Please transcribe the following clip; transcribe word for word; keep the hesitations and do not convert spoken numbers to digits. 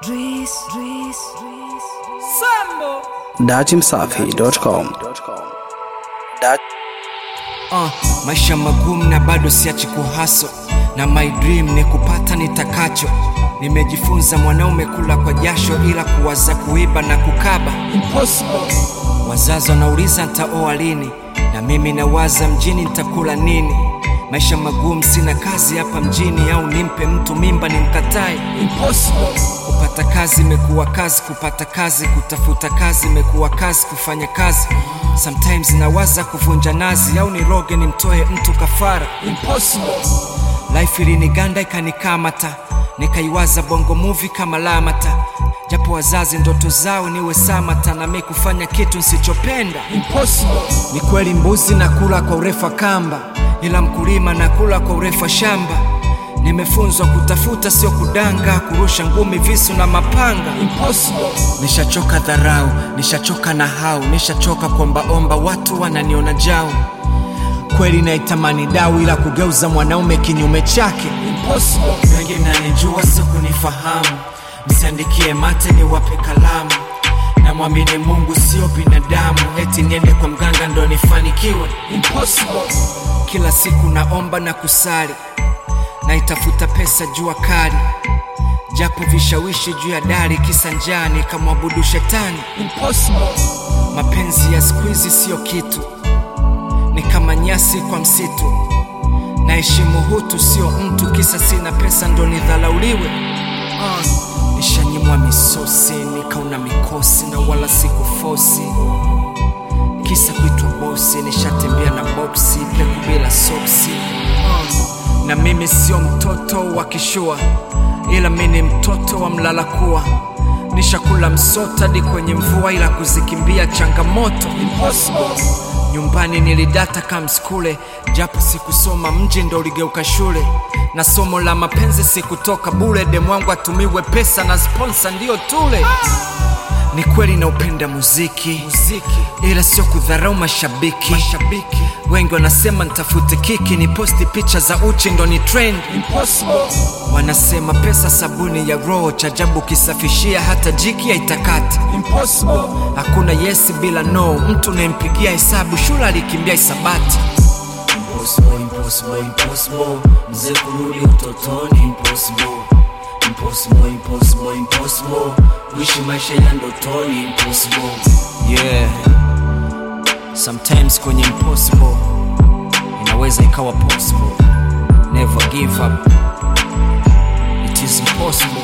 dati msafi dot com. Uh, maisha magumu na bado siachi kuhaso, na my dream ni kupata nitakacho. Nimejifunza mwanaume kula kwa jasho, ila kuwaza kuiba na kukaba impossible. Wazazi wanauliza nitaoa lini, na mimi nawaza mjini nitakula nini. Maisha magumu, sina kazi hapa mjini, au nimpe mtu mimba nimkatae impossible. Kupata kazi imekuwa kazi, kupata kazi, kutafuta kazi imekuwa kazi, kufanya kazi sometimes nawaza kuvunja nazi, au niroge nimtoe mtu kafara impossible. Life iliniganda ikanikamata, nikaiwaza bongo movie kama Lamata. Japo wazazi ndoto zao niwe Samata, na mimi kufanya kitu nsichopenda impossible. Ni kweli mbuzi na kula kwa urefa kamba, ila mkulima na kula kwa urefa shamba. Nimefunzwa kutafuta sio kudanga, kurusha ngumi visu na mapanga impossible. Nishachoka dharau, nishachoka na hau, nishachoka kuomba omba watu wananiona jao. Kweli naitamani dau, ila kugeuza mwanaume kinyume chake impossible. Wengi mnanijua sio kunifahamu, msiandikie mate ni wape kalamu. Na mwamini Mungu sio binadamu, eti niende kwa mganga ndo nifanikiwe impossible. Kila siku naomba na kusali, naitafuta pesa jua kali, japo vishawishi juu ya dari, kisa njaa nikamwabudu shetani impossible. Mapenzi ya squeeze sio kitu, ni kama nyasi kwa msitu. Naheshimu hutu sio mtu, kisa sina pesa ndo nidhalauliwe. uh, Nishanyimwa misosi, nikauna mikosi, na wala sikufosi kisa kuitwa bosi. Nishatembea na boxi, peku bila soksi. uh, Na mimi sio mtoto wa kishua, ila mimi mtoto wa mlala kuwa. Nishakula msota di kwenye mvua, ila kuzikimbia changamoto impossible. Nyumbani nilidata kama skule, japo sikusoma mji ndo uligeuka shule. Na somo la mapenzi sikutoka bure, demu wangu atumiwe pesa na sponsor ndio tule. Ni kweli na upenda muziki, muziki, ila sio kudharau mashabiki, mashabiki. Wengi wanasema nitafute kiki, ni posti picha za uchi ndo ni trend impossible. Wanasema pesa sabuni ya roho, chajabu kisafishia hata jiki haitakati impossible. Hakuna yes bila no, mtu nempigia hesabu shula alikimbia isabati impossible, impossible, impossible. Mzee kurudi utotoni impossible. Impossible, impossible, impossible. Wishi maisha ya ndotoni impossible. Yeah, sometimes kwenye impossible inaweza ikawa possible. Never give up, it is impossible.